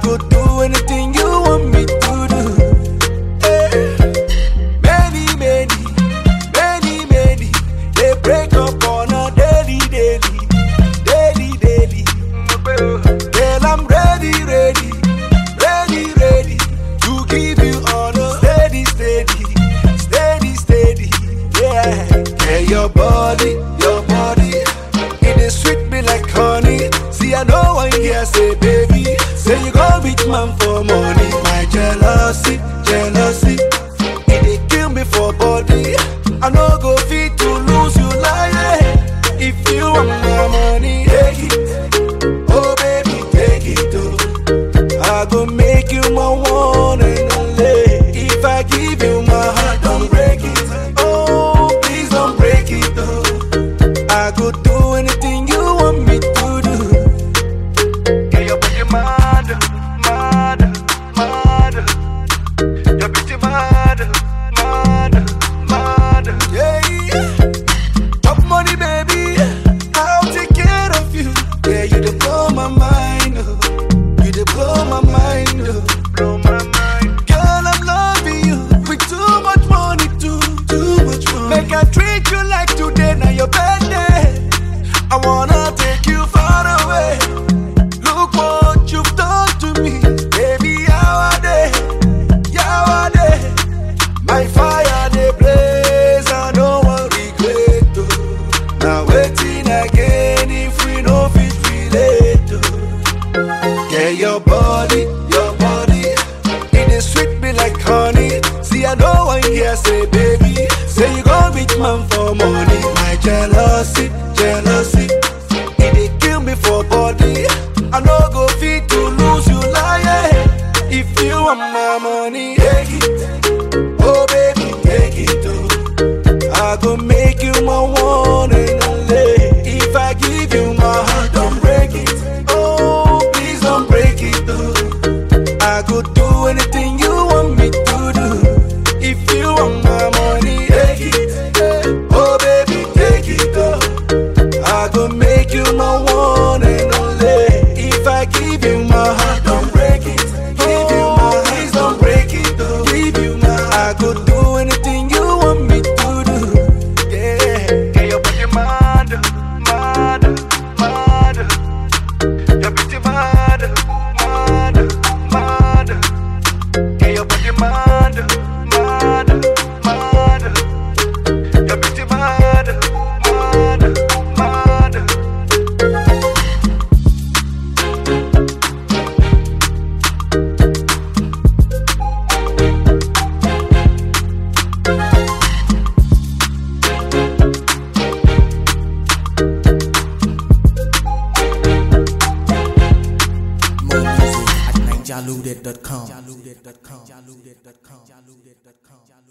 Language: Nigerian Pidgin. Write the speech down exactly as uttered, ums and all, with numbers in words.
go do anything you want me to do. Eh. Many, many, many, many, they break up on a daily, daily, daily, daily. Girl, I'm ready, ready, ready, ready to give you all a steady, steady, steady, steady. Yeah, yeah, your body, your body, it is sweet me like honey. See, I know one here say, baby, say you go beat man for money. My jealousy, jealousy, it dey kill me for body. I no go fit to lose you like that. If you want my money, take it, oh baby, take it, oh. I go make you my one and only. If I give you my heart, don't break it, oh please don't break it, oh. I go do anything you want me to do. Get your body mad, mad, mad. Your beauty mad, mad, mad. Yeah, top money, baby, I'll take care of you. Yeah, you dey blow my mind, oh. You dey blow my mind, oh. Blow my mind. Girl, I'm loving you with too much money, too, too much money. Make I treat you like today, now your birthday. I wanna take you far away. Look what you've done to me, baby. How are they? How are they? My fire they blaze, I don't want regret. Oh. Now waiting again if we no fit relate. Oh. Yeah, your body, your body, it is sweet me like honey. See, I know one here say, baby, say you gon' beat man for money. My jealousy, jealousy, it dey kill me for body. I no go fit to lose you like that. If you want my money, take it, oh baby, take it, oh. I go make you my one and only. If I give you my heart, don't break it, oh please don't break it, oh. I go do anything you want me to do. If you want my money, take it, oh baby, take it, oh. I go make you my one and only. If I give you my heart, don't break it, give you my please don't break it, oh. Give you my, I go do anything you want me to do. Yeah, get your body mad, mad, mad. Your beauty mad, mad, mad. Get your body mad, mad, mad. Your beauty mad, mad, mad. More music at ninja loaded dot com.